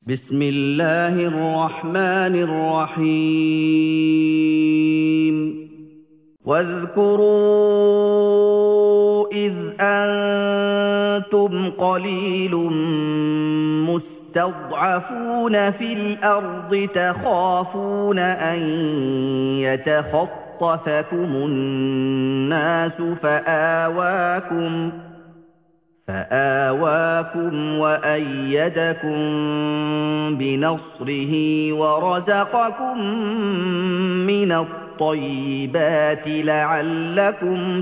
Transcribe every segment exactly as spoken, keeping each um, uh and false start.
بسم الله الرحمن الرحيم واذكروا إذ أنتم قليل مستضعفون في الأرض تخافون أن يتخطفكم الناس فآواكم فآواكم وأيدكم بنصره ورزقكم من الطيبات لعلكم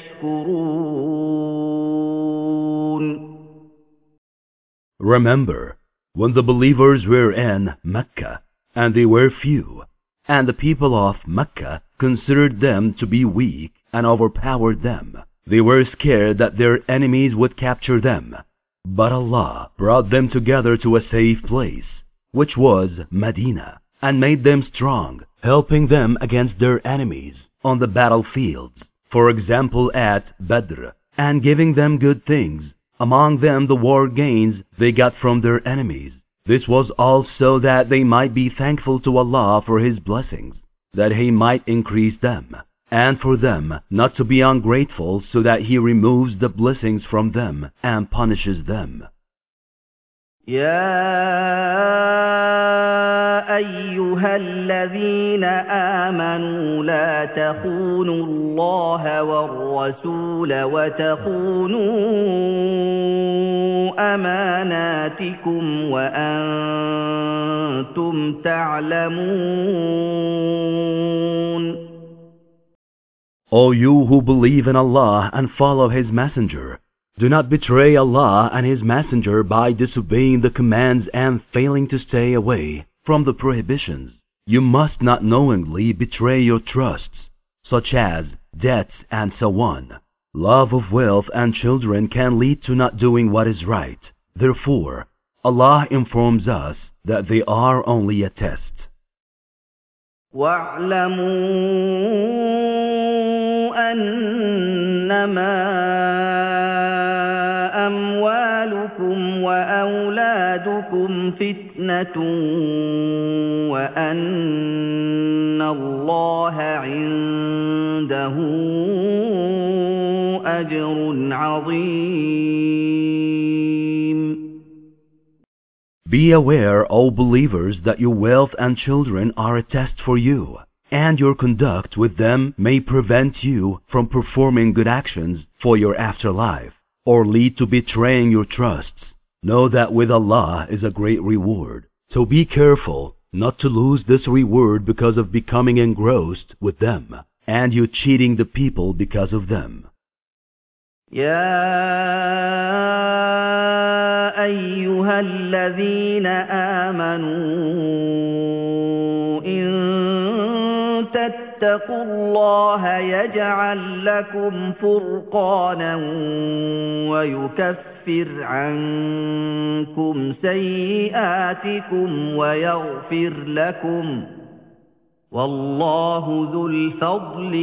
تشكرون. Remember, when the believers were in Mecca, and they were few, and the people of Mecca considered them to be weak and overpowered them, they were scared that their enemies would capture them. But Allah brought them together to a safe place, which was Medina, and made them strong, helping them against their enemies on the battlefields, for example at Badr, and giving them good things, among them the war gains they got from their enemies. This was all so that they might be thankful to Allah for His blessings, that He might increase them, and for them not to be ungrateful, so that He removes the blessings from them and punishes them. يا أيها الذين آمنوا لا تخونوا الله والرسول وتخونوا أماناتكم وأنتم تعلمون. O you who believe in Allah and follow His Messenger, do not betray Allah and His Messenger by disobeying the commands and failing to stay away from the prohibitions. You must not knowingly betray your trusts, such as debts and so on. Love of wealth and children can lead to not doing what is right. Therefore, Allah informs us that they are only a test. وَاعْلَمُوا أَنَّمَا أَمْوَالُكُمْ وَأَوْلَادُكُمْ فِتْنَةٌ وَأَنَّ اللَّهَ عِندَهُ أَجْرٌ عَظِيمٌ. Be aware, O believers, that your wealth and children are a test for you, and your conduct with them may prevent you from performing good actions for your afterlife, or lead to betraying your trusts. Know that with Allah is a great reward, so be careful not to lose this reward because of becoming engrossed with them, and you cheating the people because of them. يا أيها الذين آمنوا إن تتقوا الله يجعل لكم فرقانا ويكفر عنكم سيئاتكم ويغفر لكم والله ذو الفضل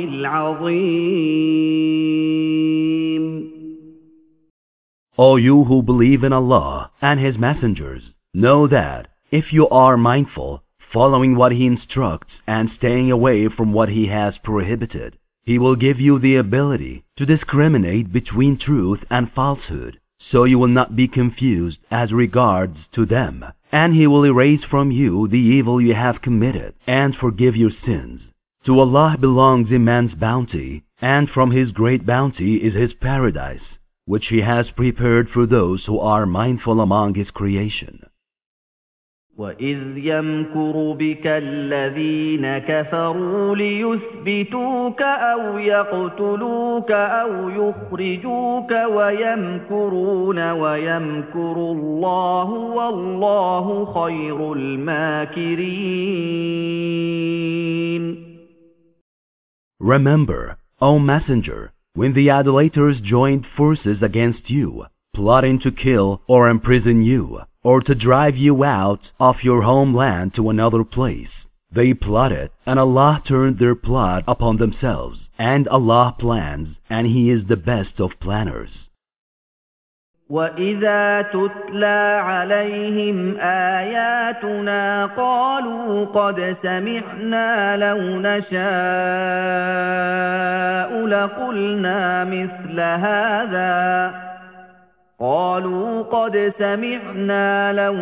العظيم. O you who believe in Allah and His messengers, know that if you are mindful, following what He instructs and staying away from what He has prohibited, He will give you the ability to discriminate between truth and falsehood, so you will not be confused as regards to them, and He will erase from you the evil you have committed and forgive your sins. To Allah belongs immense bounty, and from His great bounty is His paradise, which He has prepared for those who are mindful among His creation. وَإِذْ يَمْكُرُ بِكَ الَّذِينَ كَفَرُوا لِيُثْبِتُوكَ أَوْ يَقْتُلُوكَ أَوْ يُخْرِجُوكَ وَيَمْكُرُونَ وَيَمْكُرُ اللَّهُ وَاللَّهُ خَيْرُ الْمَاكِرِينَ. Remember, O Messenger, when the idolaters joined forces against you, plotting to kill or imprison you, or to drive you out of your homeland to another place, they plotted, and Allah turned their plot upon themselves, and Allah plans, and He is the best of planners. وَإِذَا تُتْلَى عَلَيْهِمْ آيَاتُنَا قَالُوا قَدْ سَمِعْنَا لَوْ نَشَاءُ لَقُلْنَا مِثْلَ هَذَا قَالُوا قَدْ سَمِعْنَا لَوْ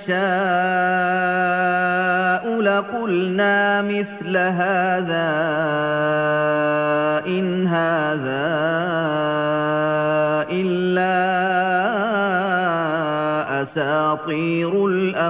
نَشَاءُ لَقُلْنَا مِثْلَ هَذَا إِنْ هَذَا إِلَّا أساطير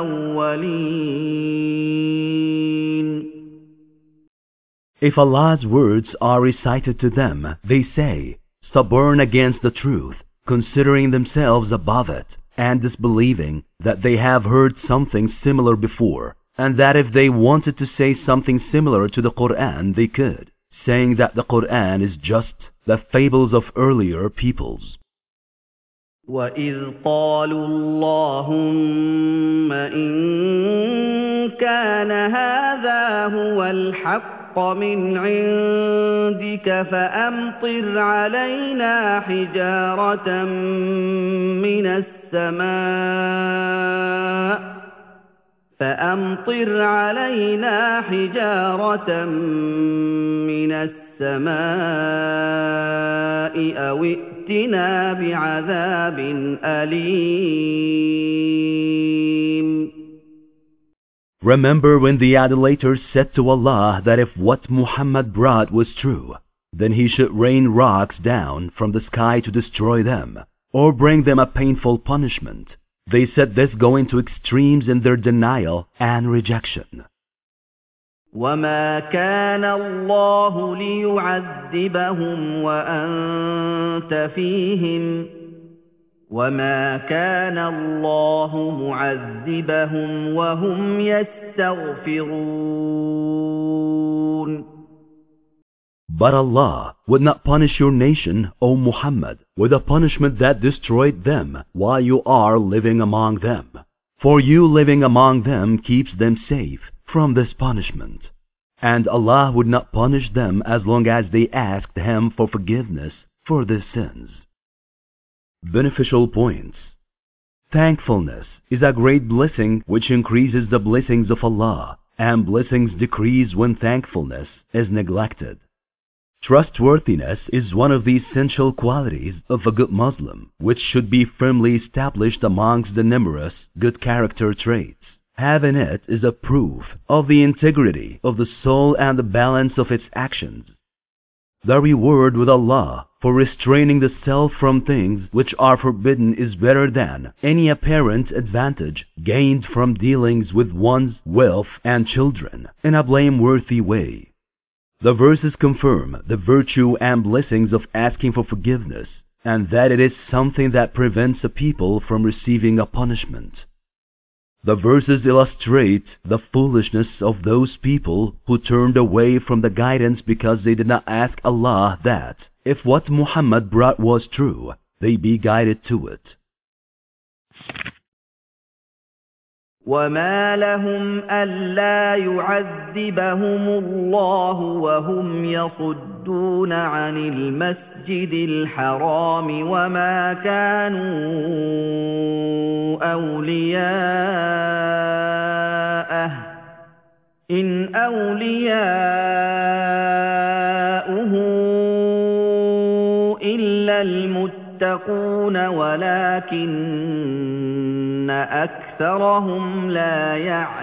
الأولين. If Allah's words are recited to them, they say, stubborn against the truth, considering themselves above it, and disbelieving that they have heard something similar before, and that if they wanted to say something similar to the Qur'an, they could, saying that the Qur'an is just the fables of earlier peoples. وَإِذْ قَالُوا اللَّهُمَّ إِن كَانَ هَذَا هُوَ الْحَقَّ مِنْ عِندِكَ فَأَمْطِرْ عَلَيْنَا حِجَارَةً مِنَ السَّمَاءِ فَأَمْطِرْ عَلَيْنَا حِجَارَةً مِنَ السَّمَاءِ أَوْ ائْتِنَا بِعَذَابٍ أَلِيمٍ. Remember when the idolaters said to Allah that if what Muhammad brought was true, then he should rain rocks down from the sky to destroy them, or bring them a painful punishment. They said this going to extremes in their denial and rejection. وَمَا كَانَ اللَّهُ لِيُعَذِّبَهُمْ وَأَنْتَ فِيهِمْ وَمَا كَانَ اللَّهُ مُعَذِّبَهُمْ وَهُمْ يَسْتَغْفِرُونَ. But Allah would not punish your nation, O Muhammad, with a punishment that destroyed them while you are living among them. For you living among them keeps them safe from this punishment. And Allah would not punish them as long as they asked Him for forgiveness for their sins. Beneficial points. Thankfulness is a great blessing which increases the blessings of Allah, and blessings decrease when thankfulness is neglected. Trustworthiness is one of the essential qualities of a good Muslim, which should be firmly established amongst the numerous good character traits. Having it is a proof of the integrity of the soul and the balance of its actions. The reward with Allah for restraining the self from things which are forbidden is better than any apparent advantage gained from dealings with one's wealth and children in a blameworthy way. The verses confirm the virtue and blessings of asking for forgiveness, and that it is something that prevents a people from receiving a punishment. The verses illustrate the foolishness of those people who turned away from the guidance because they did not ask Allah that, if what Muhammad brought was true, they be guided to it. وَمَا لَهُمْ أَلَّا يُعَذِّبَهُمُ اللَّهُ وَهُمْ يَصُدُّونَ عَنِ الْمَسْجِدِ الْحَرَامِ وَمَا كَانُوا أَوْلِيَاءَهُ إِنْ أَوْلِيَاؤُهُ إِلَّا الْمُتَّقُونَ وَلَكِنَّ أَكْثَرَهُمْ لَا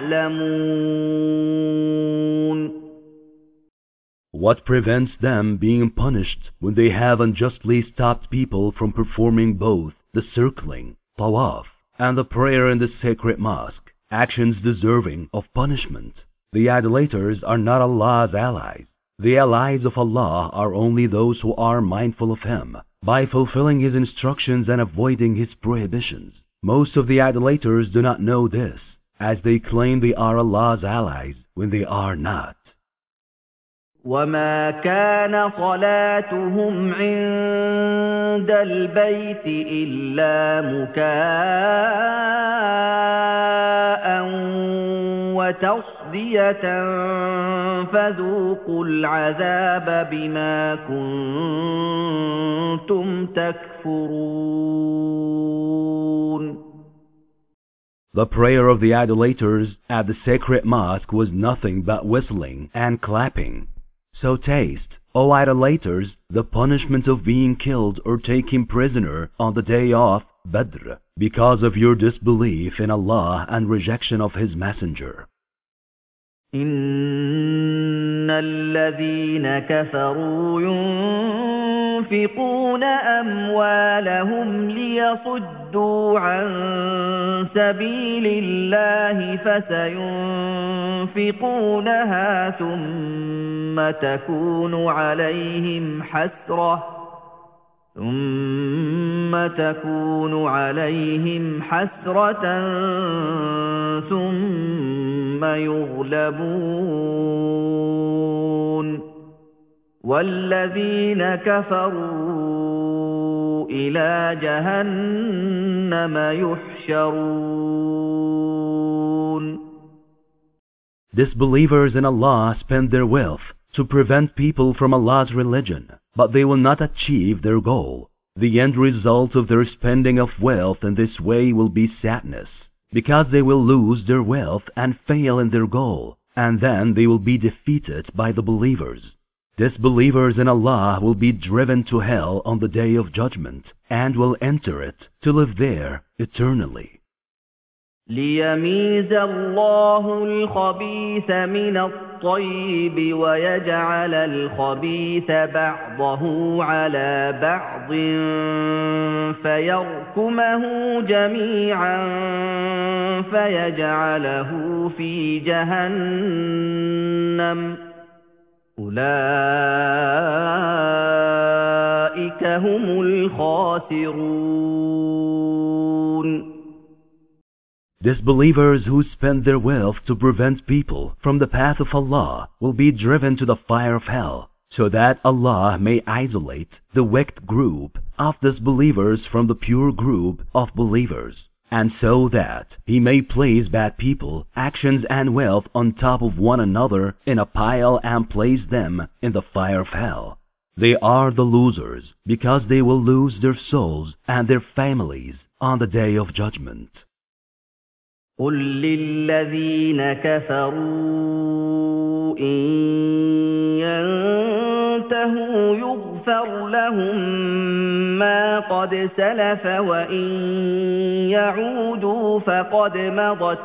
يَعْلَمُونَ. What prevents them being punished when they have unjustly stopped people from performing both the circling, tawaf, and the prayer in the sacred mosque, actions deserving of punishment? The idolaters are not Allah's allies. The allies of Allah are only those who are mindful of Him, by fulfilling His instructions and avoiding His prohibitions. Most of the idolaters do not know this, as they claim they are Allah's allies when they are not. وَمَا كَانَ صَلَاتُهُمْ عِندَ الْبَيْتِ إِلَّا مُكَاءً وتصدية فذوقوا العذاب بما كنتم تكفرون. The prayer of the idolaters at the sacred mosque was nothing but whistling and clapping. So taste, O idolaters, the punishment of being killed or taken prisoner on the day of Badr, because of your disbelief in Allah and rejection of His Messenger. إن الذين كفروا ينفقون أموالهم ليصدوا عن سبيل الله فسينفقونها ثم تكون عليهم حسرة ثم تكون عليهم حسرة ثم يغلبون والذين كفروا إلى جهنم يحشرون. Disbelievers in Allah spend their wealth to prevent people from Allah's religion, but they will not achieve their goal. The end result of their spending of wealth in this way will be sadness, because they will lose their wealth and fail in their goal, and then they will be defeated by the believers. Disbelievers in Allah will be driven to hell on the day of judgment, and will enter it to live there eternally. ليميز الله الخبيث من الطيب ويجعل الخبيث بعضه على بعض فيركمه جميعا فيجعله في جهنم أولئك هم الخاسرون. Disbelievers who spend their wealth to prevent people from the path of Allah will be driven to the fire of hell, so that Allah may isolate the wicked group of disbelievers from the pure group of believers, and so that He may place bad people, actions and wealth on top of one another in a pile and place them in the fire of hell. They are the losers, because they will lose their souls and their families on the day of judgment. قل للذين كفروا إن ينتهوا يغفر لهم ما قد سلف وإن يعودوا فقد مضت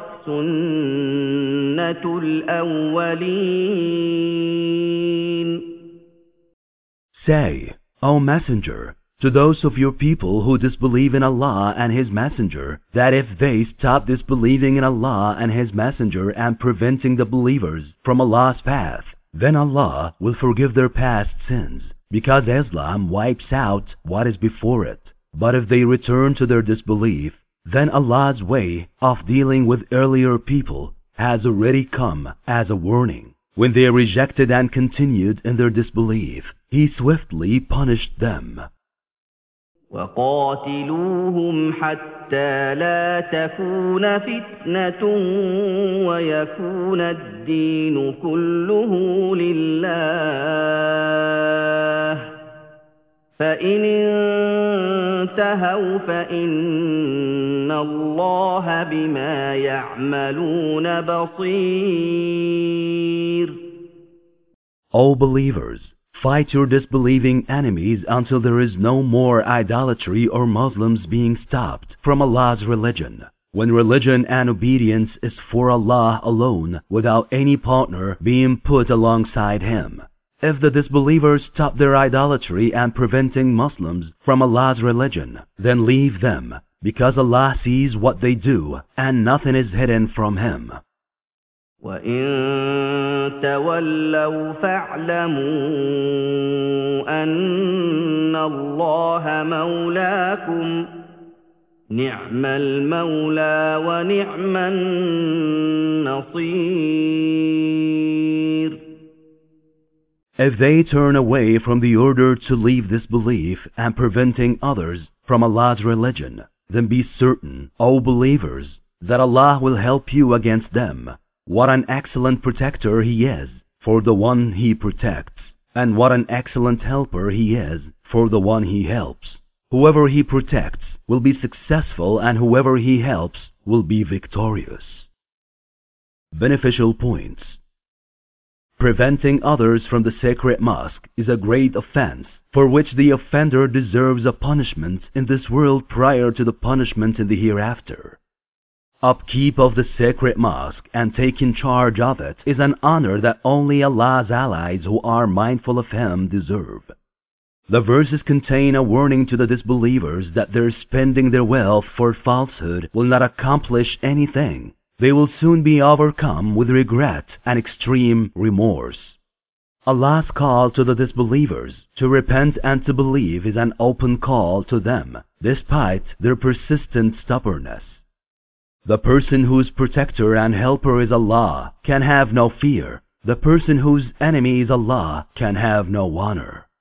سنة الأولين. Say, O Messenger, to those of your people who disbelieve in Allah and His Messenger, that if they stop disbelieving in Allah and His Messenger and preventing the believers from Allah's path, then Allah will forgive their past sins, because Islam wipes out what is before it. But if they return to their disbelief, then Allah's way of dealing with earlier people has already come as a warning. When they rejected and continued in their disbelief, He swiftly punished them. وقاتلوهم حتى لا تكون فتنة ويكون الدين كله لله فإن انتهوا فإن الله بما يعملون بصير. O believers, fight your disbelieving enemies until there is no more idolatry or Muslims being stopped from Allah's religion. When religion and obedience is for Allah alone, without any partner being put alongside Him. If the disbelievers stop their idolatry and preventing Muslims from Allah's religion, then leave them, because Allah sees what they do, and nothing is hidden from Him. وَإِن تَوَلَّوْا فَاعْلَمُوا أَنَّ اللَّهَ مَوْلَاكُمْ نِعْمَ الْمَوْلَى وَنِعْمَ النَّصِيرُ. If they turn away from the order to leave disbelief and preventing others from Allah's religion, then be certain, O believers, that Allah will help you against them. What an excellent protector he is for the one he protects, and what an excellent helper he is for the one he helps. Whoever he protects will be successful, and whoever he helps will be victorious. Beneficial points. Preventing others from the sacred mosque is a great offense, for which the offender deserves a punishment in this world prior to the punishment in the hereafter. Upkeep of the sacred mosque and taking charge of it is an honor that only Allah's allies who are mindful of Him deserve. The verses contain a warning to the disbelievers that their spending their wealth for falsehood will not accomplish anything. They will soon be overcome with regret and extreme remorse. Allah's call to the disbelievers to repent and to believe is an open call to them, despite their persistent stubbornness. The person whose protector and helper is Allah can have no fear. The person whose enemy is Allah can have no honor.